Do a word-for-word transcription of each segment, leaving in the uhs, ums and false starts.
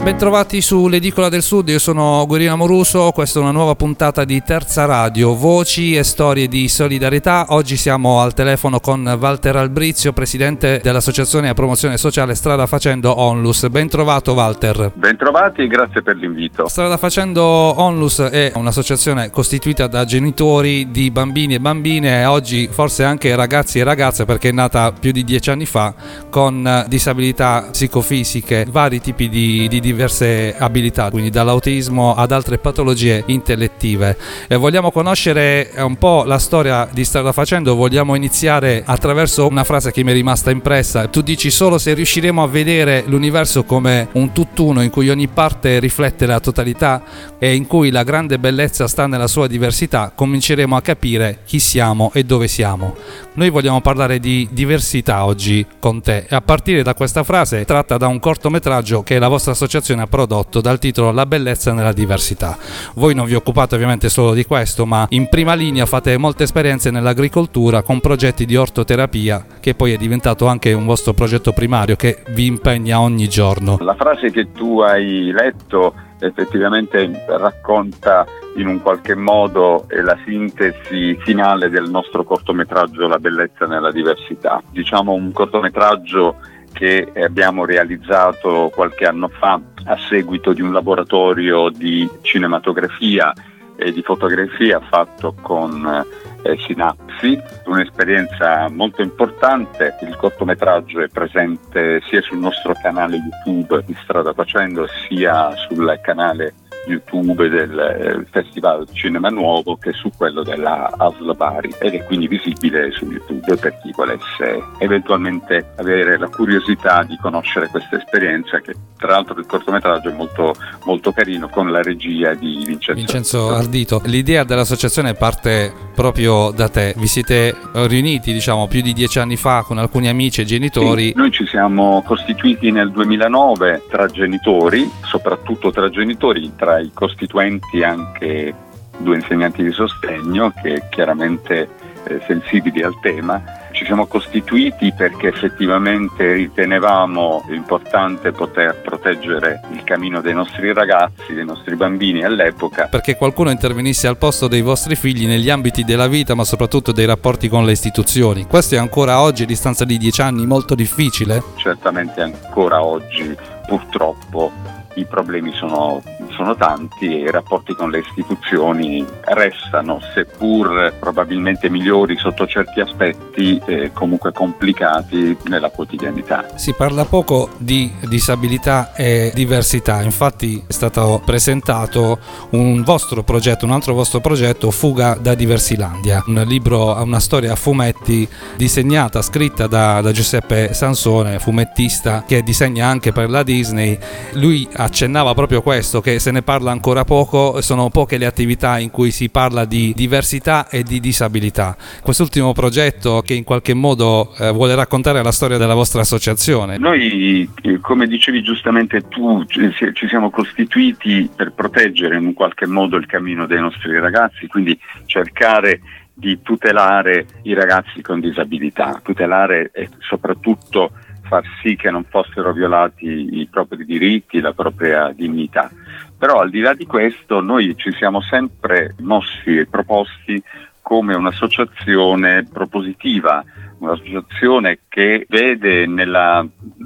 Bentrovati sull'Edicola del Sud, io sono Guerino Amoruso, questa è una nuova puntata di Terza Radio, voci e storie di solidarietà. Oggi siamo al telefono con Walter Albrizio, presidente dell'Associazione a Promozione Sociale Strada Facendo Onlus. Ben trovato Walter. Bentrovati e grazie per l'invito. Strada Facendo Onlus è un'associazione costituita da genitori di bambini e bambine e oggi forse anche ragazzi e ragazze, perché è nata più di dieci anni fa, con disabilità psicofisiche, vari tipi di, di diverse abilità, quindi dall'autismo ad altre patologie intellettive. E vogliamo conoscere un po' la storia di Strada Facendo. Vogliamo iniziare attraverso una frase che mi è rimasta impressa. Tu dici: solo se riusciremo a vedere l'universo come un tutt'uno in cui ogni parte riflette la totalità e in cui la grande bellezza sta nella sua diversità, cominceremo a capire chi siamo e dove siamo. Noi vogliamo parlare di diversità oggi con te, e a partire da questa frase tratta da un cortometraggio che la vostra associazione ha prodotto dal titolo La bellezza nella diversità. Voi non vi occupate ovviamente solo di questo, ma in prima linea fate molte esperienze nell'agricoltura con progetti di ortoterapia, che poi è diventato anche un vostro progetto primario che vi impegna ogni giorno. La frase che tu hai letto effettivamente racconta in un qualche modo la sintesi finale del nostro cortometraggio La bellezza nella diversità. Diciamo un cortometraggio che abbiamo realizzato qualche anno fa a seguito di un laboratorio di cinematografia e di fotografia fatto con eh, Synapsi, un'esperienza molto importante. Il cortometraggio è presente sia sul nostro canale YouTube di Strada Facendo, sia sul canale YouTube del Festival Cinema Nuovo che su quello della A S L Bari, ed è quindi visibile su YouTube per chi volesse eventualmente avere la curiosità di conoscere questa esperienza, che tra l'altro il cortometraggio è molto, molto carino, con la regia di Vincenzo, Vincenzo Ardito. L'idea dell'associazione parte proprio da te. Vi siete riuniti diciamo più di dieci anni fa con alcuni amici e genitori. Sì, noi ci siamo costituiti nel duemilanove tra genitori, soprattutto tra genitori, tra i costituenti anche due insegnanti di sostegno che chiaramente eh, sensibili al tema. Ci siamo costituiti perché effettivamente ritenevamo importante poter proteggere il cammino dei nostri ragazzi, dei nostri bambini all'epoca. Perché qualcuno intervenisse al posto dei vostri figli negli ambiti della vita, ma soprattutto dei rapporti con le istituzioni. Questo è ancora oggi, a distanza di dieci anni, molto difficile? Certamente ancora oggi, purtroppo, i problemi sono, sono tanti e i rapporti con le istituzioni restano, seppur probabilmente migliori sotto certi aspetti, eh, comunque complicati nella quotidianità. Si parla poco di disabilità e diversità, infatti è stato presentato un vostro progetto, un altro vostro progetto, Fuga da Diversilandia, un libro, una storia a fumetti disegnata, scritta da, da Giuseppe Sansone, fumettista che disegna anche per la Disney. Lui accennava proprio questo, che se ne parla ancora poco, sono poche le attività in cui si parla di diversità e di disabilità. Quest'ultimo progetto che in qualche modo eh, vuole raccontare la storia della vostra associazione. Noi, come dicevi giustamente tu, ci siamo costituiti per proteggere in un qualche modo il cammino dei nostri ragazzi, quindi cercare di tutelare i ragazzi con disabilità, tutelare e soprattutto far sì che non fossero violati i propri diritti, la propria dignità. Però al di là di questo noi ci siamo sempre mossi e proposti come un'associazione propositiva, un'associazione che vede nella,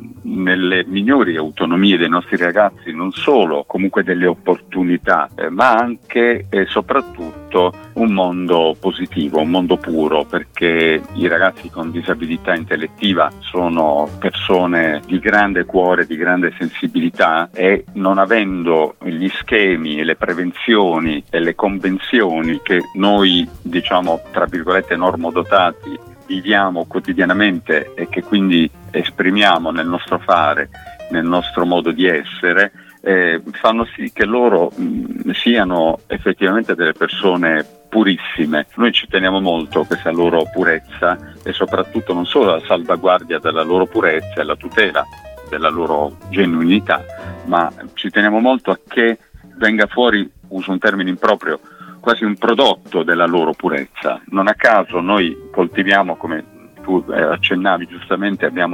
nelle migliori autonomie dei nostri ragazzi non solo comunque delle opportunità, eh, ma anche e soprattutto un mondo positivo, un mondo puro, perché i ragazzi con disabilità intellettiva sono persone di grande cuore, di grande sensibilità, e non avendo gli schemi, le prevenzioni e le convenzioni che noi, diciamo, tra virgolette normodotati viviamo quotidianamente e che quindi esprimiamo nel nostro fare, nel nostro modo di essere, eh, fanno sì che loro mh, siano effettivamente delle persone purissime. Noi ci teniamo molto a questa loro purezza e soprattutto non solo alla salvaguardia della loro purezza e alla tutela della loro genuinità, ma ci teniamo molto a che venga fuori, uso un termine improprio, quasi un prodotto della loro purezza. Non a caso noi coltiviamo, come tu accennavi giustamente, abbiamo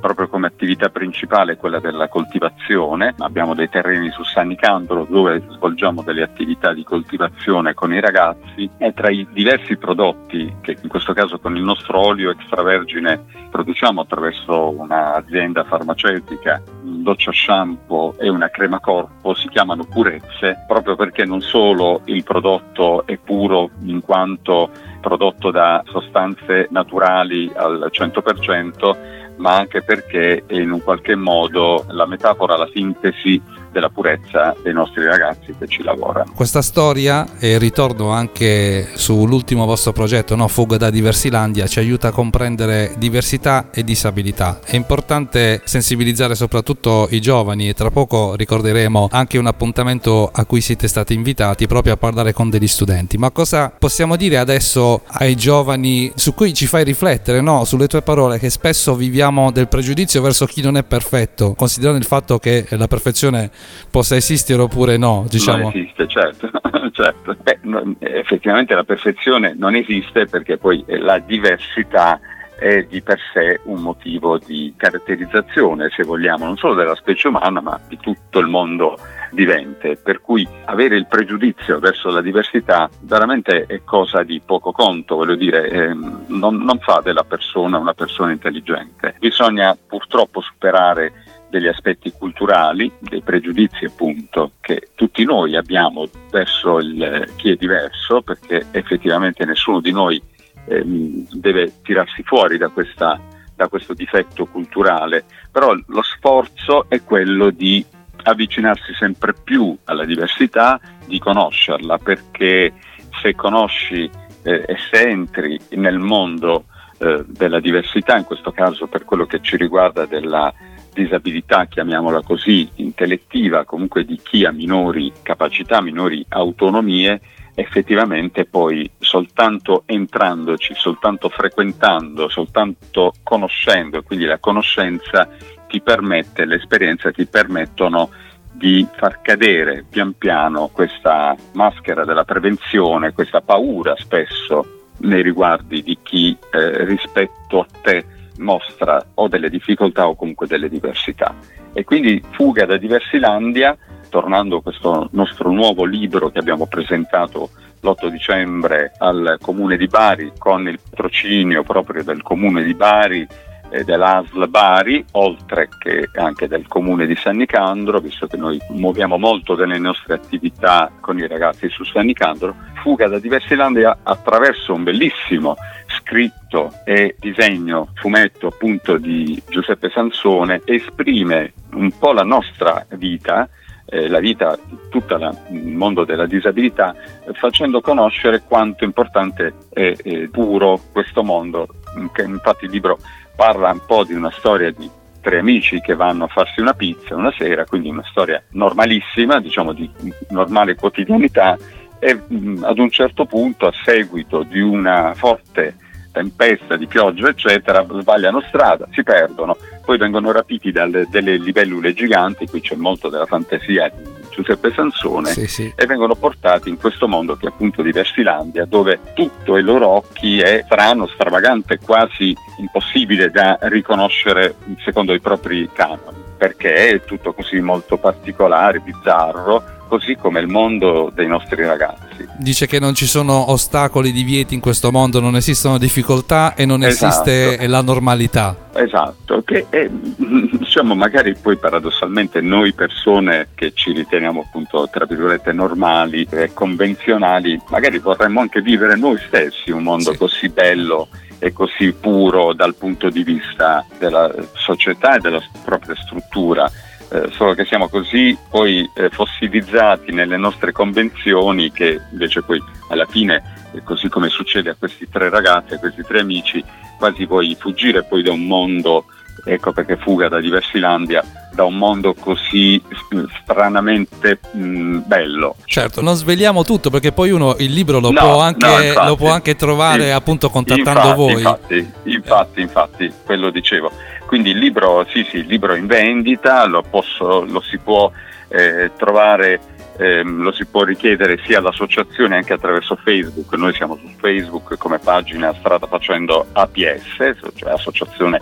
proprio come attività principale quella della coltivazione. Abbiamo dei terreni su San Nicandro dove svolgiamo delle attività di coltivazione con i ragazzi, e tra i diversi prodotti che in questo caso con il nostro olio extravergine produciamo attraverso un'azienda farmaceutica, un doccia shampoo e una crema corpo, si chiamano purezze, proprio perché non solo il prodotto è puro in quanto prodotto da sostanze naturali al cento per cento, ma anche perché è in un qualche modo la metafora, la sintesi della purezza dei nostri ragazzi che ci lavorano. Questa storia, e ritorno anche sull'ultimo vostro progetto, no? Fuga da Diversilandia, ci aiuta a comprendere diversità e disabilità. È importante sensibilizzare soprattutto i giovani, e tra poco ricorderemo anche un appuntamento a cui siete stati invitati proprio a parlare con degli studenti. Ma cosa possiamo dire adesso ai giovani su cui ci fai riflettere, no? Sulle tue parole, che spesso viviamo del pregiudizio verso chi non è perfetto, considerando il fatto che la perfezione possa esistere oppure no, diciamo. Non esiste, certo, certo. Beh, non, effettivamente la perfezione non esiste, perché poi la diversità è di per sé un motivo di caratterizzazione, se vogliamo, non solo della specie umana ma di tutto il mondo vivente, per cui avere il pregiudizio verso la diversità veramente è cosa di poco conto, voglio dire, ehm, non, non fa della persona una persona intelligente. Bisogna purtroppo superare degli aspetti culturali, dei pregiudizi appunto che tutti noi abbiamo verso il, chi è diverso, perché effettivamente nessuno di noi eh, deve tirarsi fuori da, questa, da questo difetto culturale, però lo sforzo è quello di avvicinarsi sempre più alla diversità, di conoscerla, perché se conosci eh, e se entri nel mondo eh, della diversità, in questo caso per quello che ci riguarda della disabilità, chiamiamola così, intellettiva, comunque di chi ha minori capacità, minori autonomie, effettivamente poi soltanto entrandoci, soltanto frequentando, soltanto conoscendo, quindi la conoscenza ti permette, l'esperienza ti permettono di far cadere pian piano questa maschera della prevenzione, questa paura spesso nei riguardi di chi eh, rispetto a te mostra o delle difficoltà o comunque delle diversità. E quindi Fuga da Diversilandia, tornando a questo nostro nuovo libro che abbiamo presentato l'otto dicembre al Comune di Bari, con il patrocinio proprio del Comune di Bari e dell'A S L Bari, oltre che anche del Comune di San Nicandro, visto che noi muoviamo molto delle nostre attività con i ragazzi su San Nicandro. Fuga da Diversilandia, attraverso un bellissimo scritto e disegno, fumetto appunto di Giuseppe Sansone, esprime un po' la nostra vita, eh, la vita di tutto il mondo della disabilità, eh, facendo conoscere quanto importante è, è puro questo mondo, che infatti il libro parla un po' di una storia di tre amici che vanno a farsi una pizza una sera, quindi una storia normalissima, diciamo di normale quotidianità, e mh, ad un certo punto, a seguito di una forte tempesta di pioggia eccetera, sbagliano strada, si perdono, poi vengono rapiti dalle delle libellule giganti, qui c'è molto della fantasia di Giuseppe Sansone, sì, sì. E vengono portati in questo mondo che è appunto Diversilandia, dove tutto ai loro occhi è strano, stravagante, quasi impossibile da riconoscere secondo i propri canoni, perché è tutto così molto particolare, bizzarro, così come il mondo dei nostri ragazzi. Dice che non ci sono ostacoli, divieti in questo mondo, non esistono difficoltà e non Esatto. esiste la normalità. Esatto, che è, diciamo, magari poi paradossalmente noi persone che ci riteniamo appunto tra virgolette normali e convenzionali, magari vorremmo anche vivere noi stessi un mondo Sì. così bello e così puro dal punto di vista della società e della propria struttura. Eh, solo che siamo così poi eh, fossilizzati nelle nostre convenzioni che invece poi alla fine, eh, così come succede a questi tre ragazzi, a questi tre amici, quasi vuoi fuggire poi da un mondo, ecco perché Fuga da Diversilandia, da un mondo così stranamente mh, bello. Certo, non sveliamo tutto perché poi uno il libro lo, No, può, anche, no, infatti, lo può anche trovare sì, appunto contattando infatti, voi. Infatti, infatti, infatti, quello dicevo. Quindi il libro, sì, sì, il libro è in vendita, lo, posso, lo si può eh, trovare, ehm, lo si può richiedere sia all'associazione anche attraverso Facebook. Noi siamo su Facebook come pagina Strada Facendo A P S, cioè Associazione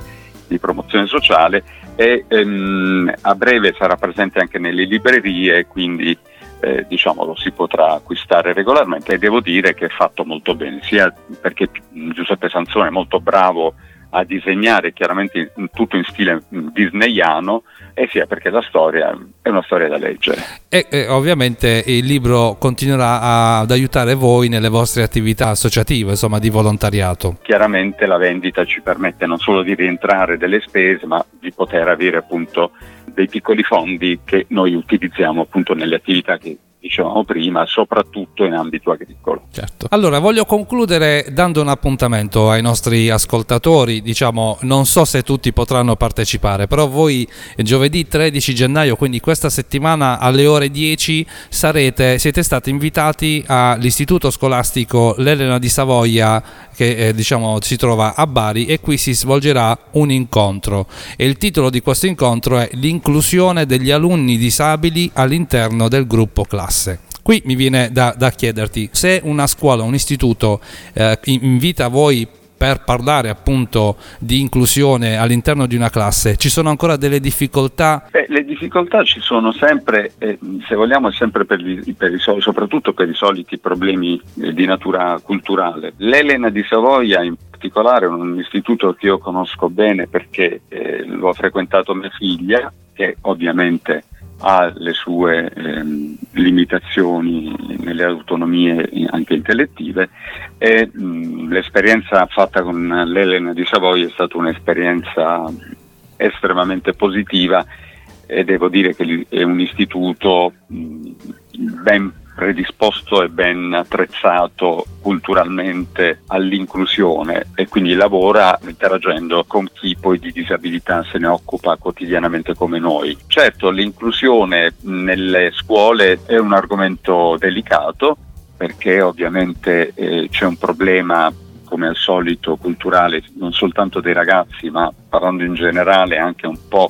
di promozione sociale e ehm, a breve sarà presente anche nelle librerie, quindi eh, diciamo lo si potrà acquistare regolarmente, e devo dire che è fatto molto bene, sia perché Giuseppe Sansone è molto bravo a disegnare, chiaramente in, tutto in stile disneyano, e sia perché la storia è una storia da leggere. E, e ovviamente il libro continuerà a, ad aiutare voi nelle vostre attività associative, insomma di volontariato. Chiaramente la vendita ci permette non solo di rientrare delle spese, ma di poter avere appunto dei piccoli fondi che noi utilizziamo appunto nelle attività che dicevamo prima, soprattutto in ambito agricolo. Certo. Allora, voglio concludere dando un appuntamento ai nostri ascoltatori. Diciamo, non so se tutti potranno partecipare, però voi giovedì tredici gennaio, quindi questa settimana alle ore dieci, sarete, siete stati invitati all'Istituto Scolastico L'Elena di Savoia, che eh, diciamo si trova a Bari, e qui si svolgerà un incontro. E il titolo di questo incontro è l'inclusione degli alunni disabili all'interno del gruppo classe. Qui mi viene da, da chiederti, se una scuola, un istituto eh, invita voi per parlare appunto di inclusione all'interno di una classe, ci sono ancora delle difficoltà? Beh, le difficoltà ci sono sempre, eh, se vogliamo, sempre per i, per i, soprattutto per i soliti problemi eh, di natura culturale. L'Elena di Savoia in particolare è un istituto che io conosco bene perché eh, lo ha frequentato mia figlia, che ovviamente ha le sue ehm, limitazioni nelle autonomie anche intellettive, e mh, l'esperienza fatta con l'Elena di Savoia è stata un'esperienza estremamente positiva, e devo dire che è un istituto mh, ben predisposto e ben attrezzato culturalmente all'inclusione, e quindi lavora interagendo con chi poi di disabilità se ne occupa quotidianamente come noi. Certo, l'inclusione nelle scuole è un argomento delicato, perché ovviamente eh, c'è un problema, come al solito, culturale, non soltanto dei ragazzi, ma parlando in generale anche un po'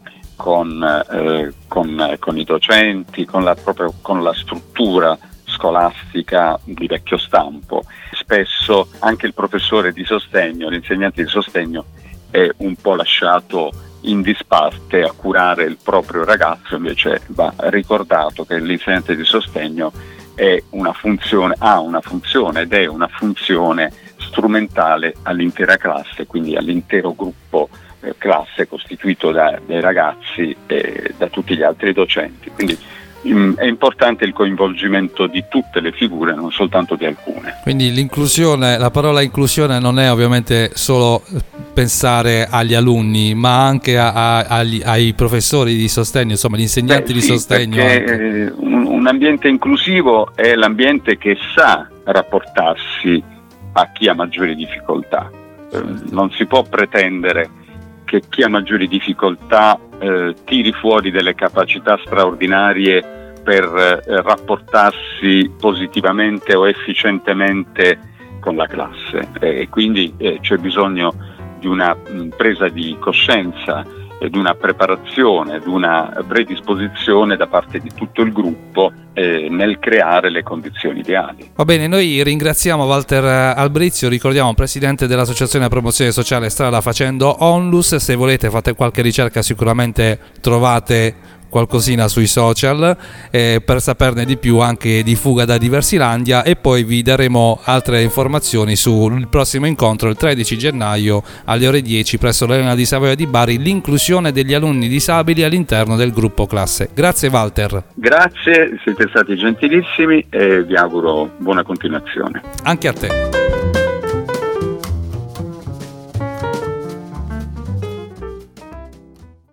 Con, eh, con, con i docenti, con la, proprio, con la struttura scolastica di vecchio stampo. Spesso anche il professore di sostegno, l'insegnante di sostegno è un po' lasciato in disparte a curare il proprio ragazzo, invece va ricordato che l'insegnante di sostegno è una funzione, ha una funzione ed è una funzione strumentale all'intera classe, quindi all'intero gruppo classe costituito da, dai ragazzi e da tutti gli altri docenti. Quindi mh, è importante il coinvolgimento di tutte le figure, non soltanto di alcune. Quindi l'inclusione, la parola inclusione non è ovviamente solo pensare agli alunni, ma anche a, a, agli, ai professori di sostegno, insomma gli insegnanti Beh, sì, di sostegno. Perché un, un ambiente inclusivo è l'ambiente che sa rapportarsi a chi ha maggiori difficoltà. Certo. Non si può pretendere che chi ha maggiori difficoltà eh, tiri fuori delle capacità straordinarie per eh, rapportarsi positivamente o efficientemente con la classe, e quindi eh, c'è bisogno di una mh, presa di coscienza e di una preparazione, di una predisposizione da parte di tutto il gruppo eh, nel creare le condizioni ideali. Va bene, noi ringraziamo Walter Albrizio, ricordiamo presidente dell'Associazione Promozione Sociale Strada Facendo Onlus. Se volete fate qualche ricerca, sicuramente trovate qualcosina sui social eh, per saperne di più anche di Fuga da Diversilandia, e poi vi daremo altre informazioni sul prossimo incontro il tredici gennaio alle ore dieci presso l'Elena di Savoia di Bari, l'inclusione degli alunni disabili all'interno del gruppo classe. Grazie Walter. Grazie, siete stati gentilissimi e vi auguro buona continuazione. Anche a te.